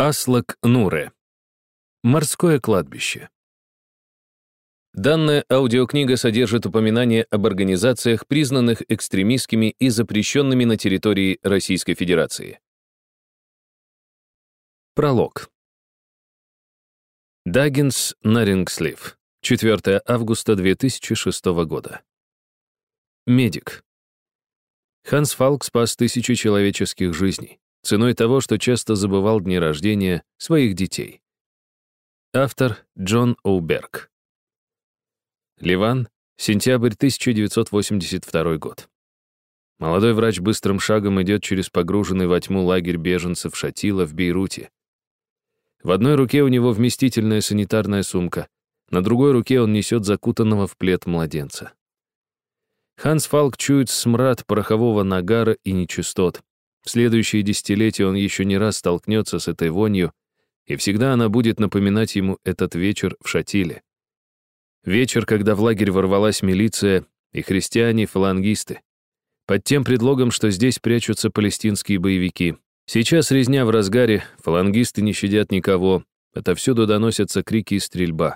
Аслак Нуре. Морское кладбище. Данная аудиокнига содержит упоминания об организациях, признанных экстремистскими и запрещенными на территории Российской Федерации. Пролог. Даггинс Нарингслив. 4 августа 2006 года. Медик. Ханс Фалк спас тысячи человеческих жизней, ценой того, что часто забывал дни рождения своих детей. Автор Джон О'Берг. Ливан, сентябрь 1982 год. Молодой врач быстрым шагом идет через погруженный во тьму лагерь беженцев Шатила в Бейруте. В одной руке у него вместительная санитарная сумка, на другой руке он несет закутанного в плед младенца. Ханс Фалк чует смрад порохового нагара и нечистот. В следующие десятилетия он еще не раз столкнется с этой вонью, и всегда она будет напоминать ему этот вечер в Шатиле. Вечер, когда в лагерь ворвалась милиция и христиане-фалангисты. Под тем предлогом, что здесь прячутся палестинские боевики. Сейчас резня в разгаре, фалангисты не щадят никого, отовсюду доносятся крики и стрельба.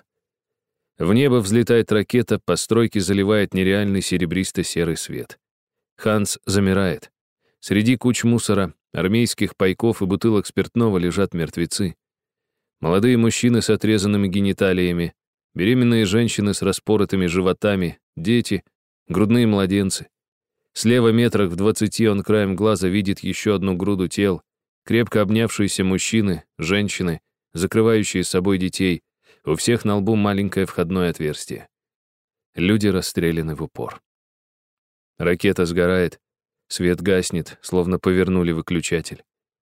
В небо взлетает ракета, постройки заливает нереальный серебристо-серый свет. Ханс замирает. Среди куч мусора, армейских пайков и бутылок спиртного лежат мертвецы. Молодые мужчины с отрезанными гениталиями, беременные женщины с распоротыми животами, дети, грудные младенцы. Слева метрах в 20 он краем глаза видит еще одну груду тел, крепко обнявшиеся мужчины, женщины, закрывающие собой детей. У всех на лбу маленькое входное отверстие. Люди расстреляны в упор. Ракета сгорает, свет гаснет, словно повернули выключатель.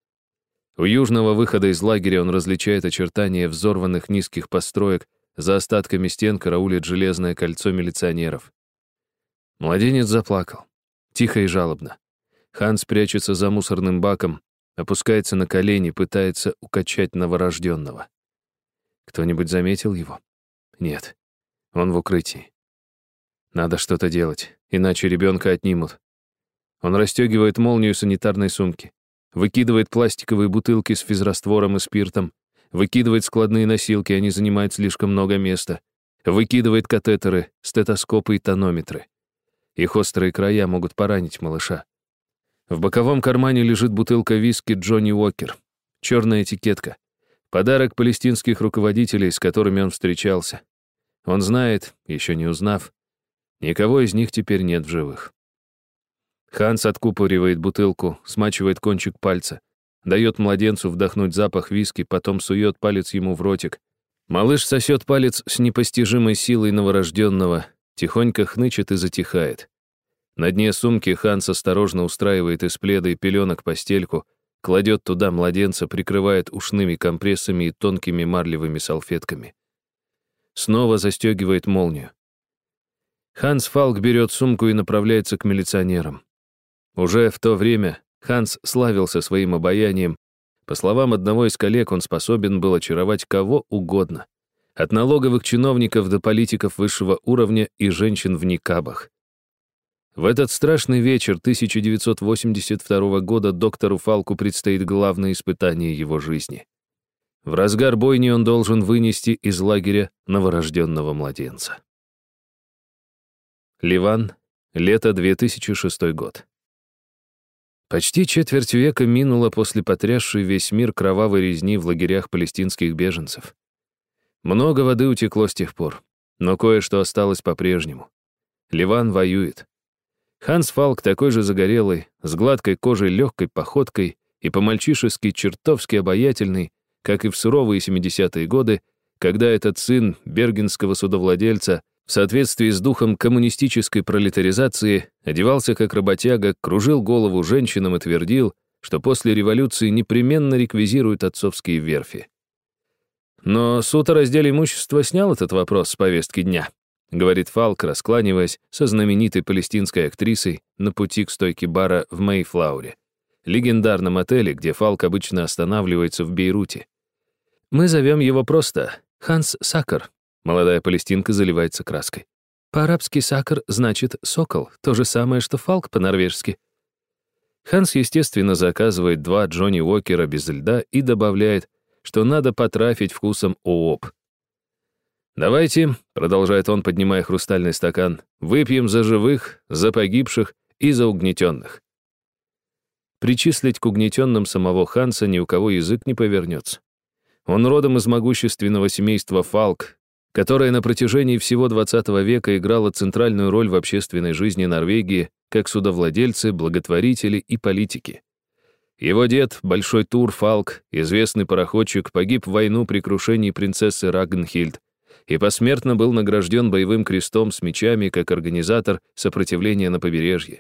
У южного выхода из лагеря он различает очертания взорванных низких построек, за остатками стен караулит железное кольцо милиционеров. Младенец заплакал, тихо и жалобно. Ханс прячется за мусорным баком, опускается на колени, пытается укачать новорожденного. Кто-нибудь заметил его? Нет, он в укрытии. Надо что-то делать, иначе ребенка отнимут. Он расстегивает молнию санитарной сумки, выкидывает пластиковые бутылки с физраствором и спиртом, выкидывает складные носилки, они занимают слишком много места, выкидывает катетеры, стетоскопы и тонометры. Их острые края могут поранить малыша. В боковом кармане лежит бутылка виски Джонни Уокер, черная этикетка. Подарок палестинских руководителей, с которыми он встречался. Он знает, еще не узнав, никого из них теперь нет в живых. Ханс откупоривает бутылку, смачивает кончик пальца, дает младенцу вдохнуть запах виски, потом сует палец ему в ротик. Малыш сосет палец с непостижимой силой новорожденного, тихонько хнычет и затихает. На дне сумки Ханс осторожно устраивает из пледа и пеленок постельку, кладет туда младенца, прикрывает ушными компрессами и тонкими марлевыми салфетками. Снова застегивает молнию. Ханс Фалк берет сумку и направляется к милиционерам. Уже в то время Ханс славился своим обаянием. По словам одного из коллег, он способен был очаровать кого угодно. От налоговых чиновников до политиков высшего уровня и женщин в никабах. В этот страшный вечер 1982 года доктору Фалку предстоит главное испытание его жизни. В разгар бойни он должен вынести из лагеря новорожденного младенца. Ливан, лето 2006 год. Почти четверть века минуло после потрясшей весь мир кровавой резни в лагерях палестинских беженцев. Много воды утекло с тех пор, но кое-что осталось по-прежнему. Ливан воюет. Ханс Фалк такой же загорелый, с гладкой кожей, легкой походкой и по-мальчишески чертовски обаятельный, как и в суровые 70-е годы, когда этот сын бергенского судовладельца в соответствии с духом коммунистической пролетаризации одевался как работяга, кружил голову женщинам и твердил, что после революции непременно реквизируют отцовские верфи. Но суд о разделе имущества снял этот вопрос с повестки дня, говорит Фалк, раскланиваясь со знаменитой палестинской актрисой на пути к стойке бара в Мейфлауре, легендарном отеле, где Фалк обычно останавливается в Бейруте. Мы зовем его просто Ханс Сакар. Молодая палестинка заливается краской. По-арабски «сакр» значит «сокол», то же самое, что «фалк» по-норвежски. Ханс, естественно, заказывает 2 Джонни Уокера без льда и добавляет, что надо потрафить вкусом ООП. «Давайте», — продолжает он, поднимая хрустальный стакан, «выпьем за живых, за погибших и за угнетенных». Причислить к угнетенным самого Ханса ни у кого язык не повернется. Он родом из могущественного семейства Фалк, которое на протяжении всего XX века играло центральную роль в общественной жизни Норвегии как судовладельцы, благотворители и политики. Его дед, Большой Тур Фалк, известный пароходчик, погиб в войну при крушении принцессы Рагнхильд и посмертно был награжден боевым крестом с мечами как организатор сопротивления на побережье.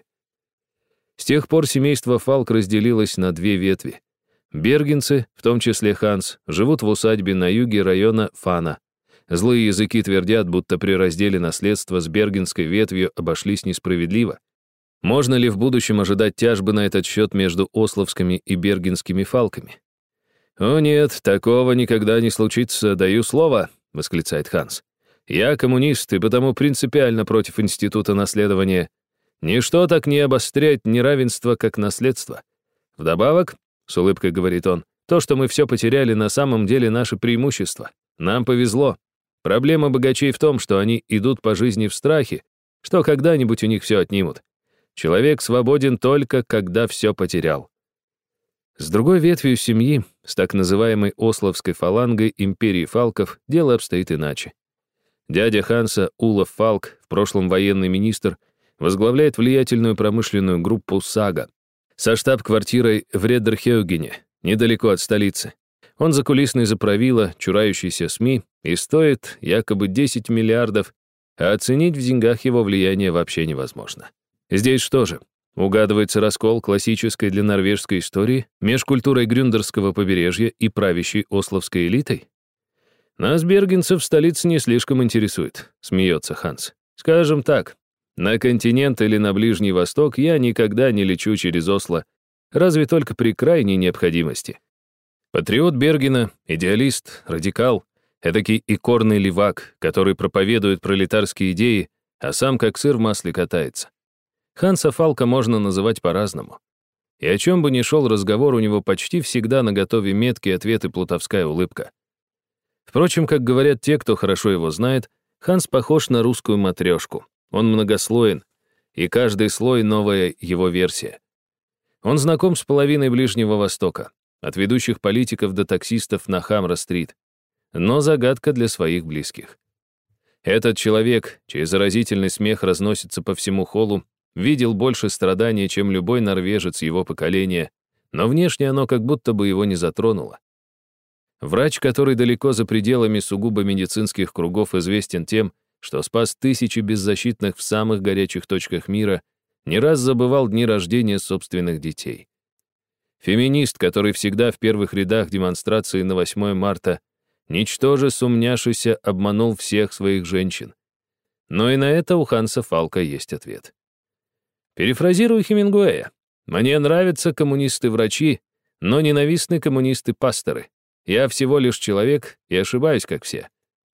С тех пор семейство Фалк разделилось на две ветви. Бергенцы, в том числе Ханс, живут в усадьбе на юге района Фана. Злые языки твердят, будто при разделе наследства с бергенской ветвью обошлись несправедливо. Можно ли в будущем ожидать тяжбы на этот счет между ословскими и бергенскими фалками? «О нет, такого никогда не случится, даю слово», — восклицает Ханс. «Я коммунист и потому принципиально против института наследования. Ничто так не обостряет неравенство, как наследство. Вдобавок, — с улыбкой говорит он, — то, что мы все потеряли, на самом деле наше преимущество. Нам повезло. Проблема богачей в том, что они идут по жизни в страхе, что когда-нибудь у них все отнимут. Человек свободен только, когда все потерял». С другой ветвью семьи, с так называемой Ословской фалангой империи Фалков, дело обстоит иначе. Дядя Ханса, Улов Фалк, в прошлом военный министр, возглавляет влиятельную промышленную группу «Сага» со штаб-квартирой в Редерхеугене, недалеко от столицы. Он закулисный заправила, чурающийся СМИ, и стоит якобы 10 миллиардов, а оценить в деньгах его влияние вообще невозможно. Здесь что же? Угадывается раскол классической для норвежской истории меж культурой Грюндерского побережья и правящей ословской элитой? «Нас, бергенцев, в столице не слишком интересует», — смеется Ханс. «Скажем так, на континент или на Ближний Восток я никогда не лечу через Осло, разве только при крайней необходимости. Патриот Бергена, идеалист, радикал, эдакий икорный левак, который проповедует пролетарские идеи, а сам как сыр в масле катается. Ханса Фалка можно называть по-разному. И о чем бы ни шел разговор, у него почти всегда наготове меткий ответ и плутовская улыбка. Впрочем, как говорят те, кто хорошо его знает, Ханс похож на русскую матрешку. Он многослоен, и каждый слой — новая его версия. Он знаком с половиной Ближнего Востока, от ведущих политиков до таксистов на Хамра-стрит. Но загадка для своих близких. Этот человек, чей заразительный смех разносится по всему холлу, видел больше страданий, чем любой норвежец его поколения, но внешне оно как будто бы его не затронуло. Врач, который далеко за пределами сугубо медицинских кругов известен тем, что спас тысячи беззащитных в самых горячих точках мира, не раз забывал дни рождения собственных детей. Феминист, который всегда в первых рядах демонстрации на 8 марта, ничтоже сумняшися, обманул всех своих женщин. Но и на это у Ханса Фалка есть ответ. Перефразирую Хемингуэя. «Мне нравятся коммунисты-врачи, но ненавистны коммунисты-пасторы. Я всего лишь человек и ошибаюсь, как все».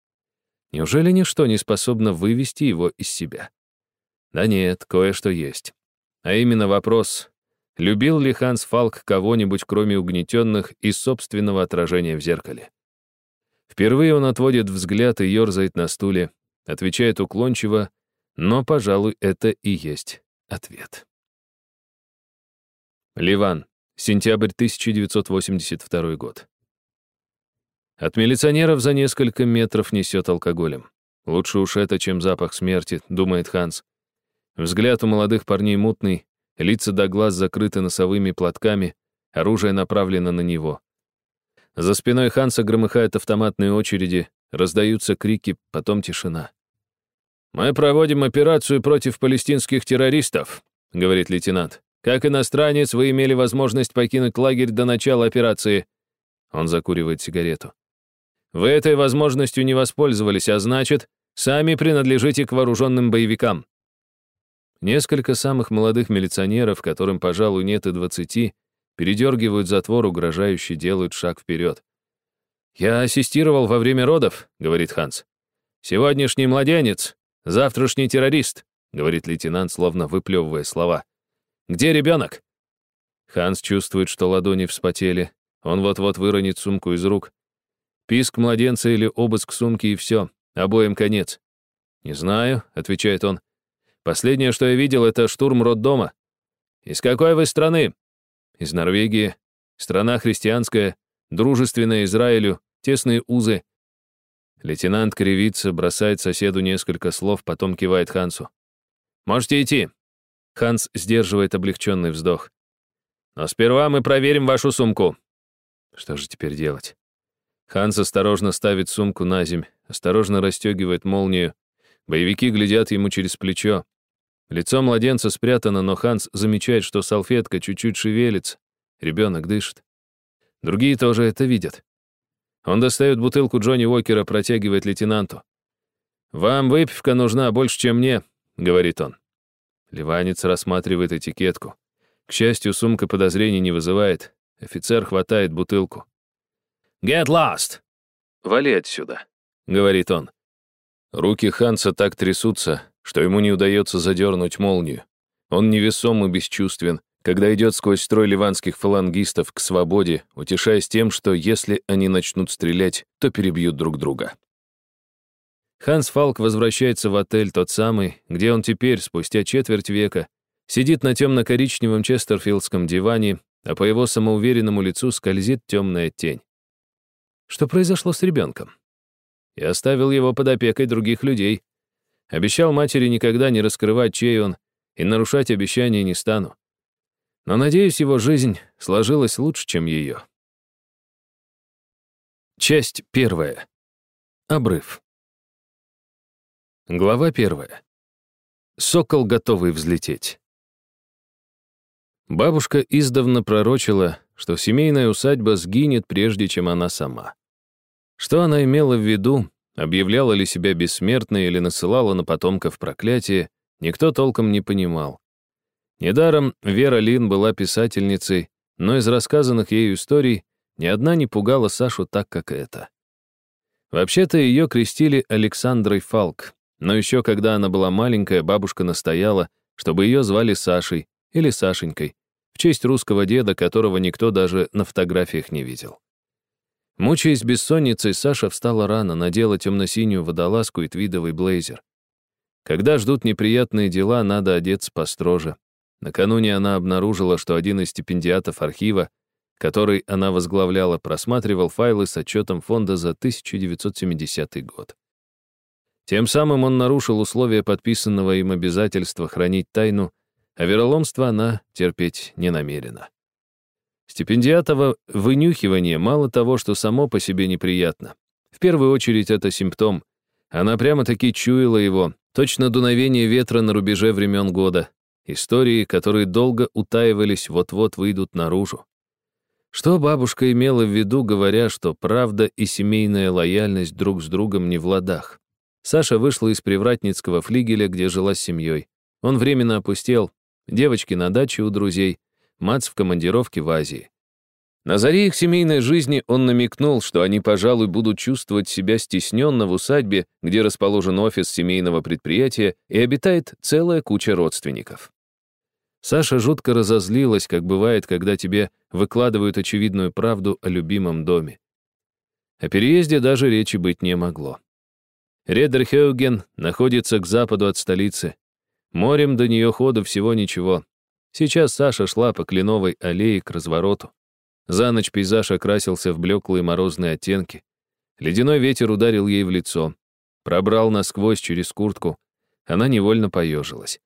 Неужели ничто не способно вывести его из себя? Да нет, кое-что есть. А именно вопрос, любил ли Ханс Фалк кого-нибудь, кроме угнетенных, из собственного отражения в зеркале? Впервые он отводит взгляд и ерзает на стуле, отвечает уклончиво, но, пожалуй, это и есть ответ. Ливан. Сентябрь 1982 год. От милиционеров за несколько метров несет алкоголем. Лучше уж это, чем запах смерти, думает Ханс. Взгляд у молодых парней мутный, лица до глаз закрыты носовыми платками, оружие направлено на него. За спиной Ханса громыхают автоматные очереди, раздаются крики, потом тишина. «Мы проводим операцию против палестинских террористов», — говорит лейтенант. «Как иностранец, вы имели возможность покинуть лагерь до начала операции». Он закуривает сигарету. «Вы этой возможностью не воспользовались, а значит, сами принадлежите к вооруженным боевикам». Несколько самых молодых милиционеров, которым, пожалуй, нет и 20, передергивают затвор, угрожающе делают шаг вперед. «Я ассистировал во время родов», — говорит Ханс. «Сегодняшний младенец, завтрашний террорист», — говорит лейтенант, словно выплевывая слова. «Где ребенок?» Ханс чувствует, что ладони вспотели. Он вот-вот выронит сумку из рук. Писк младенца или обыск сумки и все. Обоим конец. «Не знаю», — отвечает он. «Последнее, что я видел, это штурм роддома». «Из какой вы страны?» «Из Норвегии. Страна христианская, дружественная Израилю, тесные узы». Лейтенант кривится, бросает соседу несколько слов, потом кивает Хансу. «Можете идти». Ханс сдерживает облегченный вздох. «Но сперва мы проверим вашу сумку». Что же теперь делать? Ханс осторожно ставит сумку на земь, осторожно расстегивает молнию. Боевики глядят ему через плечо. Лицо младенца спрятано, но Ханс замечает, что салфетка чуть-чуть шевелится. Ребенок дышит. Другие тоже это видят. Он достает бутылку Джонни Уокера, протягивает лейтенанту. «Вам выпивка нужна больше, чем мне», — говорит он. Ливанец рассматривает этикетку. К счастью, сумка подозрений не вызывает. Офицер хватает бутылку. «Get lost!» «Вали отсюда», — говорит он. Руки Ханса так трясутся, что ему не удается задернуть молнию. Он невесом и бесчувствен, когда идет сквозь строй ливанских фалангистов к свободе, утешаясь тем, что если они начнут стрелять, то перебьют друг друга. Ханс Фалк возвращается в отель, тот самый, где он теперь, спустя четверть века, сидит на темно-коричневом честерфилдском диване, а по его самоуверенному лицу скользит темная тень. Что произошло с ребенком? Я оставил его под опекой других людей. Обещал матери никогда не раскрывать, чей он, и нарушать обещания не стану. Но, надеюсь, его жизнь сложилась лучше, чем ее. Часть 1. Обрыв. Глава 1. Сокол, готовый взлететь. Бабушка издавна пророчила, что семейная усадьба сгинет, прежде чем она сама. Что она имела в виду, объявляла ли себя бессмертной или насылала на потомков проклятие, никто толком не понимал. Недаром Вера Лин была писательницей, но из рассказанных ею историй ни одна не пугала Сашу так, как эта. Вообще-то ее крестили Александрой Фалк, но еще когда она была маленькая, бабушка настояла, чтобы ее звали Сашей или Сашенькой, в честь русского деда, которого никто даже на фотографиях не видел. Мучаясь бессонницей, Саша встала рано, надела темно-синюю водолазку и твидовый блейзер. Когда ждут неприятные дела, надо одеться построже. Накануне она обнаружила, что один из стипендиатов архива, который она возглавляла, просматривал файлы с отчетом фонда за 1970 год. Тем самым он нарушил условия подписанного им обязательства хранить тайну, а вероломство она терпеть не намерена. Стипендиатово вынюхивание мало того, что само по себе неприятно. В первую очередь это симптом. Она прямо-таки чуяла его, точно дуновение ветра на рубеже времен года. Истории, которые долго утаивались, вот-вот выйдут наружу. Что бабушка имела в виду, говоря, что правда и семейная лояльность друг с другом не в ладах? Саша вышла из привратницкого флигеля, где жила с семьей. Он временно опустел. Девочки на даче у друзей, Мац в командировке в Азии. На заре их семейной жизни он намекнул, что они, пожалуй, будут чувствовать себя стесненно в усадьбе, где расположен офис семейного предприятия и обитает целая куча родственников. Саша жутко разозлилась, как бывает, когда тебе выкладывают очевидную правду о любимом доме. О переезде даже речи быть не могло. Редерхёген находится к западу от столицы. Морем до нее ходу всего ничего. Сейчас Саша шла по Кленовой аллее к развороту. За ночь пейзаж окрасился в блеклые морозные оттенки. Ледяной ветер ударил ей в лицо. Пробрал насквозь через куртку. Она невольно поежилась.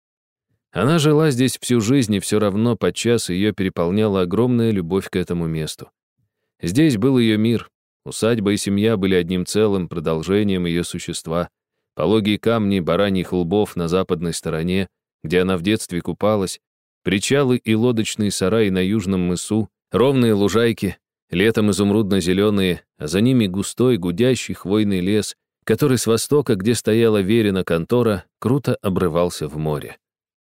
Она жила здесь всю жизнь, и все равно подчас ее переполняла огромная любовь к этому месту. Здесь был ее мир. Усадьба и семья были одним целым, продолжением ее существа. Пологие камни бараньих лбов на западной стороне, где она в детстве купалась, причалы и лодочные сараи на южном мысу, ровные лужайки, летом изумрудно-зеленые, а за ними густой, гудящий хвойный лес, который с востока, где стояла Верина контора, круто обрывался в море.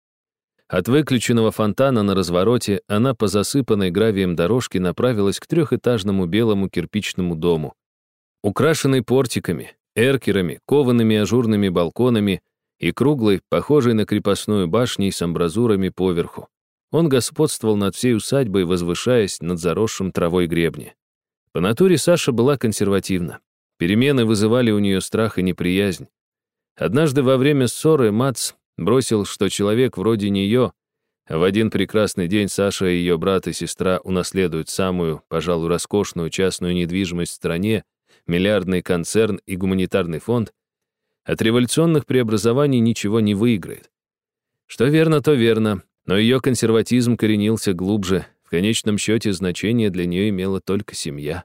От выключенного фонтана на развороте она по засыпанной гравием дорожке направилась к трехэтажному белому кирпичному дому. Украшенный портиками, эркерами, коваными ажурными балконами и круглой, похожей на крепостную башней с амбразурами поверху. Он господствовал над всей усадьбой, возвышаясь над заросшим травой гребне. По натуре Саша была консервативна. Перемены вызывали у нее страх и неприязнь. Однажды во время ссоры Мац бросил, что человек вроде нее, а в один прекрасный день Саша и ее брат и сестра унаследуют самую, пожалуй, роскошную частную недвижимость в стране, миллиардный концерн и гуманитарный фонд, от революционных преобразований ничего не выиграет. Что верно, то верно, но ее консерватизм коренился глубже, в конечном счете значение для нее имела только семья.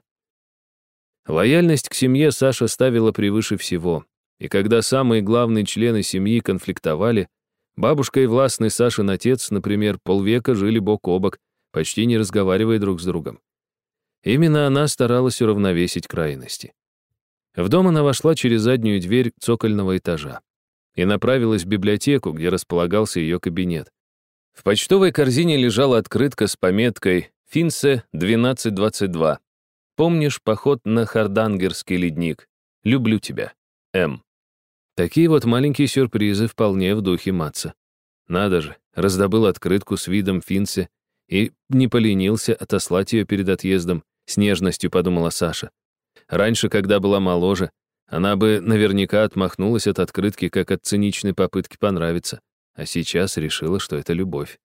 Лояльность к семье Саша ставила превыше всего, и когда самые главные члены семьи конфликтовали, бабушка и властный Сашин отец, например, полвека жили бок о бок, почти не разговаривая друг с другом. Именно она старалась уравновесить крайности. В дом она вошла через заднюю дверь цокольного этажа и направилась в библиотеку, где располагался ее кабинет. В почтовой корзине лежала открытка с пометкой «Финсе 1222». «Помнишь поход на Хардангерский ледник? Люблю тебя. М». Такие вот маленькие сюрпризы вполне в духе Матца. Надо же, раздобыл открытку с видом Финсе и не поленился отослать ее перед отъездом, с нежностью подумала Саша. Раньше, когда была моложе, она бы наверняка отмахнулась от открытки, как от циничной попытки понравиться, а сейчас решила, что это любовь.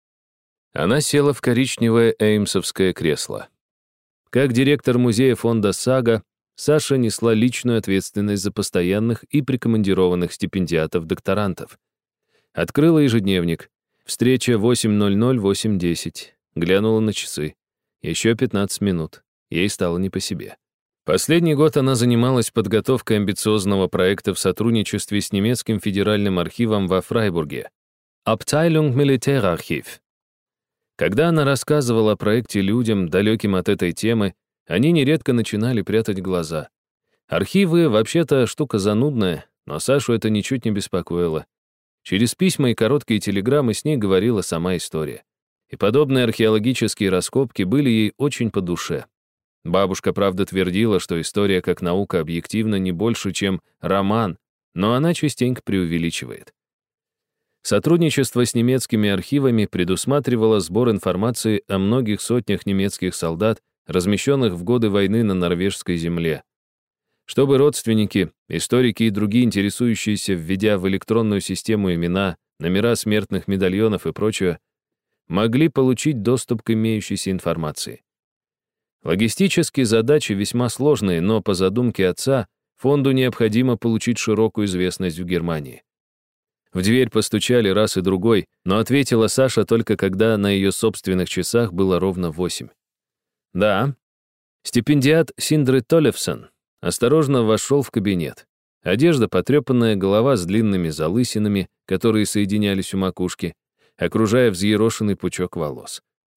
Она села в коричневое эймсовское кресло. Как директор музея фонда «Сага», Саша несла личную ответственность за постоянных и прикомандированных стипендиатов-докторантов. Открыла ежедневник. Встреча 8:00-8:10. Глянула на часы. Еще 15 минут. Ей стало не по себе. Последний год она занималась подготовкой амбициозного проекта в сотрудничестве с немецким федеральным архивом во Фрайбурге. Abteilung Militärarchiv. Когда она рассказывала о проекте людям, далеким от этой темы, они нередко начинали прятать глаза. Архивы, вообще-то, штука занудная, но Сашу это ничуть не беспокоило. Через письма и короткие телеграммы с ней говорила сама история. И подобные археологические раскопки были ей очень по душе. Бабушка, правда, твердила, что история как наука объективно не больше, чем роман, но она частенько преувеличивает. Сотрудничество с немецкими архивами предусматривало сбор информации о многих сотнях немецких солдат, размещенных в годы войны на норвежской земле. Чтобы родственники, историки и другие интересующиеся, введя в электронную систему имена, номера смертных медальонов и прочее, могли получить доступ к имеющейся информации. Логистические задачи весьма сложные, но по задумке отца фонду необходимо получить широкую известность в Германии. В дверь постучали раз и другой, но ответила Саша только когда на ее собственных часах было ровно 8. «Да». Стипендиат Синдре Толлефсон осторожно вошел в кабинет. Одежда потрепанная, голова с длинными залысинами, которые соединялись у макушки, окружая взъерошенный пучок волос.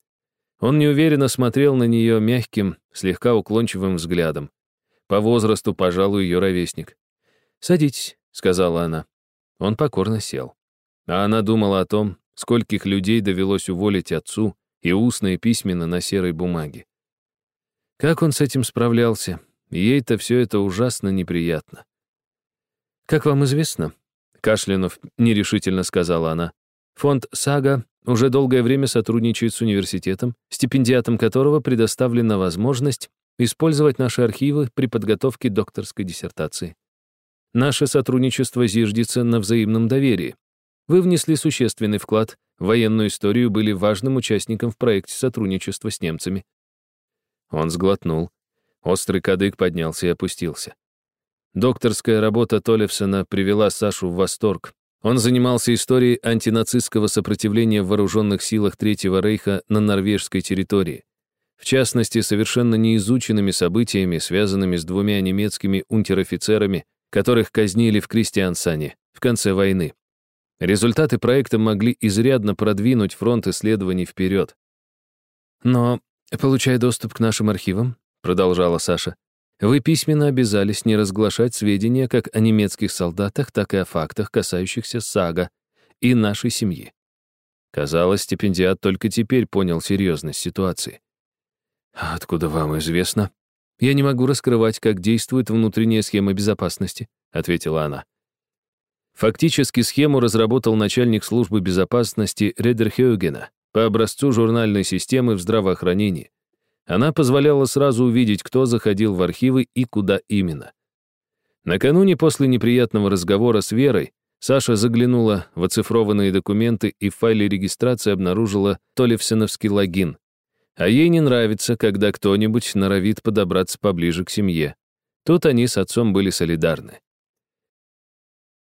Он неуверенно смотрел на нее мягким, слегка уклончивым взглядом. По возрасту, пожалуй, ее ровесник. «Садитесь», — сказала она. Он покорно сел. А она думала о том, скольких людей довелось уволить отцу, и устно, и письменно на серой бумаге. Как он с этим справлялся? Ей-то все это ужасно неприятно. «Как вам известно», — кашлянув нерешительно сказала она, «фонд «Сага» уже долгое время сотрудничает с университетом, стипендиатом которого предоставлена возможность использовать наши архивы при подготовке докторской диссертации. Наше сотрудничество зиждется на взаимном доверии. Вы внесли существенный вклад в военную историю, были важным участником в проекте сотрудничества с немцами». Он сглотнул. Острый кадык поднялся и опустился. Докторская работа Толлефсона привела Сашу в восторг. Он занимался историей антинацистского сопротивления в вооруженных силах Третьего рейха на норвежской территории. В частности, совершенно неизученными событиями, связанными с двумя немецкими унтер-офицерами, которых казнили в Кристиансане в конце войны. Результаты проекта могли изрядно продвинуть фронт исследований вперед. «Но, получая доступ к нашим архивам, — продолжала Саша, — вы письменно обязались не разглашать сведения как о немецких солдатах, так и о фактах, касающихся Сага и нашей семьи». Казалось, стипендиат только теперь понял серьезность ситуации. «А откуда вам известно?» «Я не могу раскрывать, как действует внутренняя схема безопасности», — ответила она. Фактически схему разработал начальник службы безопасности Редерхёгена по образцу журнальной системы в здравоохранении. Она позволяла сразу увидеть, кто заходил в архивы и куда именно. Накануне после неприятного разговора с Верой Саша заглянула в оцифрованные документы и в файле регистрации обнаружила толевсеновский логин. А ей не нравится, когда кто-нибудь норовит подобраться поближе к семье. Тут они с отцом были солидарны.